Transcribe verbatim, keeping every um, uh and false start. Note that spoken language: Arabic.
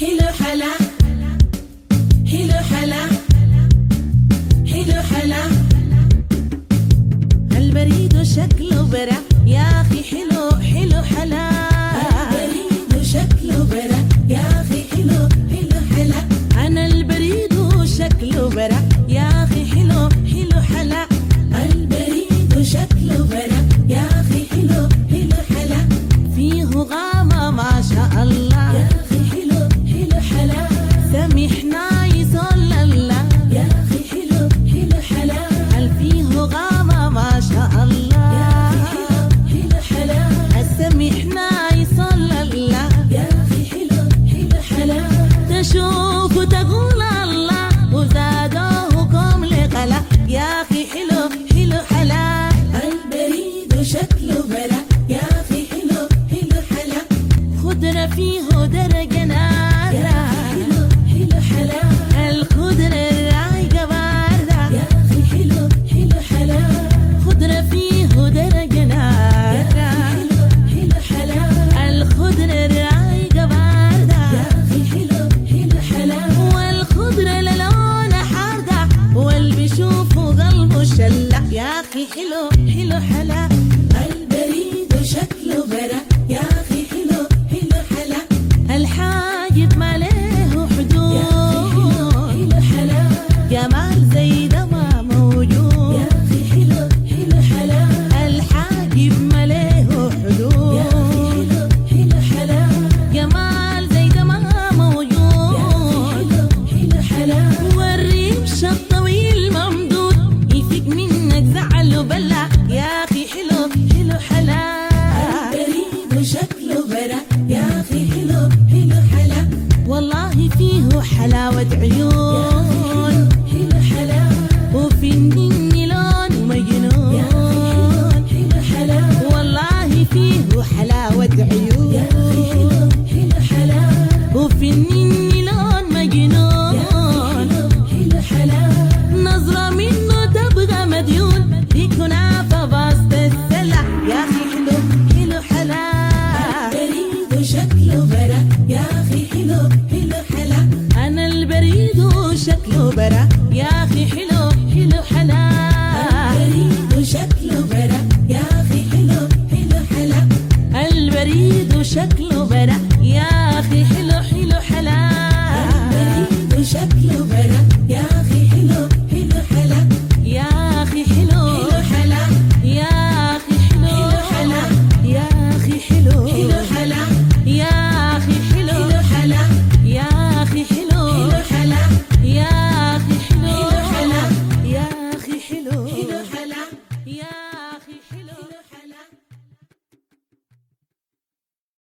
حلو حلا حلو حلا حلو حلا البريد شكله برا يا أخي حلو حلو حلا البريد شكله برا يا أخي حلو حلو حلا أنا البريد شكله برا يا أخي حلو حلو حلا البريد شكله برا يا أخي حلو حلو حلا فيه غامة ما شاء الله يا أخي حلو حلو حلا سامحنا يصل الله يا أخي حلو حلو حلا هل فيه غامة ما شاء الله يا أخي حلو حلو حلا سامحنا يصل الله يا أخي حلو حلو حلا تشوف وتقول الله وزادوكم لقلا يا أخي حلو حلو حلا البريد شكله برا يا أخي حلو حلو حلا خضرة فيه درجة نارة حلو حلو حلا الخضرة الرايقة باردة يا أخي حلو حلو حلا خضرة فيه درجة نارة حلو حلو حلا الخضرة الرايقة باردة يا أخي حلو حلو حلا والخضرة للونها حاردة واللي بيشوفه قلبه شلة يا أخي حلو حلو حلا البريد شكله برا يا أخي حلو حلو حلا الحاجب ما له حدود يا أخي حلو حلو حلا جمال زي ده ما موجود يا أخي حلو حلو حلا الحاجب ما له حدود يا أخي حلو حلو حلا جمال زي ده ما موجود يا أخي حلو حلو حلا والرمش الطويل ممدود يفيق منك زعل وبلا يا أخي حلو حلو حلا البريد شكله برا يا أخي حلو حلو حلا والله فيه حلاوة عيون حلو حلا وفي النين لون مجنون يا أخي حلو حلا والله فيه حلاوة عيون يا أخي حلو حلو حلا وفي النين لون مجنون يا أخي حلو حلا نظرة منه تبقى مديون يكون عافى بسط السلة يا أخي حلو حلو حلا البريد شكله برا يا أخي حلو حلو حلا أنا البريد شكله برا يا أخي حلو حلو حلا البريد شكله برا يا أخي حلو حلو حلا البريد شكله برا يا أخي حلو حلو حلا البريد شكله برا يا أخي حلو حلو حلا يا أخي حلو حلو حلا يا أخي حلو حلا يا أخي حلو حلو حلا يا أخي حلو حلا يا أخي حلو حلو حلا يا أخي حلو حلا يا أخي حلو